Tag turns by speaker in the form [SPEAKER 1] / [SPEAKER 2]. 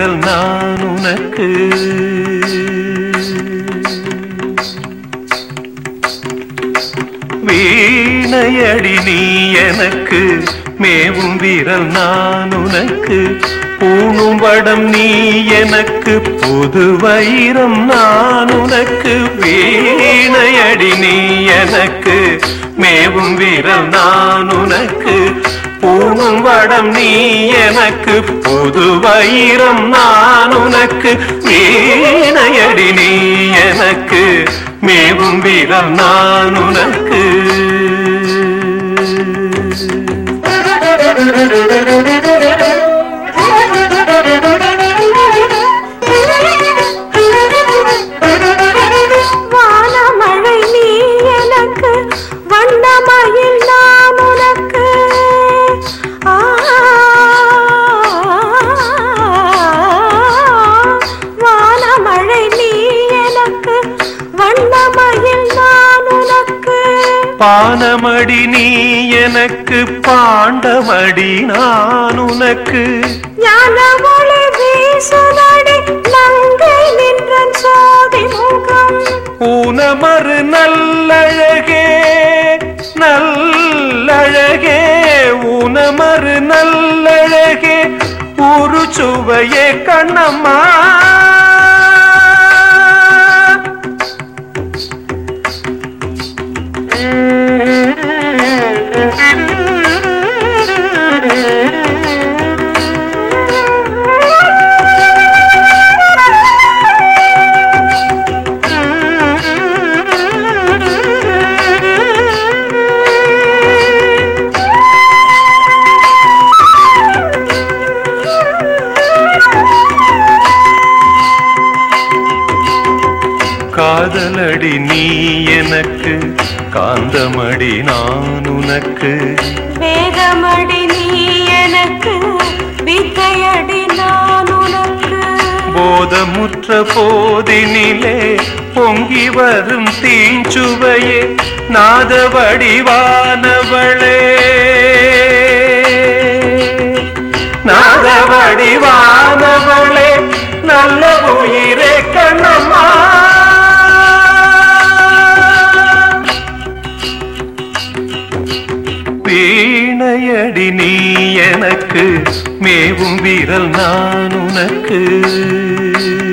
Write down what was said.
[SPEAKER 1] வீரல் நான் உனக்கு. வீணையடி நீ எனக்கு, மேவும் வீரல் நான் உனக்கு. பூணும் வடம் நீ எனக்கு, புது வைரம் நான் உனக்கு. வீணையடி நீ எனக்கு, மேவும் வீரல் நான் உனக்கு. பூணும் வடம் நீ எனக்கு, புது வைரம் நான் உனக்கு. வீணையடி நீ எனக்கு, மேவும் வீரல் நான் உனக்கு.
[SPEAKER 2] வானமழை நீ எனக்கு, வண்ணமயில் நான் உனக்கு. வானமழை நீ எனக்கு, வண்ணமயில் நான் உனக்கு.
[SPEAKER 1] பானமடி நீ எனக்கு, பாண்டமடி நான் உனக்கு.
[SPEAKER 2] ஞானமொழி வீசுதடி நங்கை நின்றன் சோதி முகம்.
[SPEAKER 1] ஊனமறு நல்லழகே நல்லழகே, ஊனமறு நல்லழகே, ஒரு சுவையே கண்ணம்மா. காதலடி நீ எனக்கு, காந்தமடி நான் உனக்கு.
[SPEAKER 2] வேதமடி நீ எனக்கு, வித்தையடி நான் உனக்கு.
[SPEAKER 1] போதமுற்ற போதினிலே பொங்கி வரும் தீஞ்சுவையே, நாத வடிவானவளே நாத வடிவானவளே, நல்ல உயிரே கண்ணம்மா. வீணையடி நீ எனக்கு, மேவும் வீரல் நான் உனக்கு.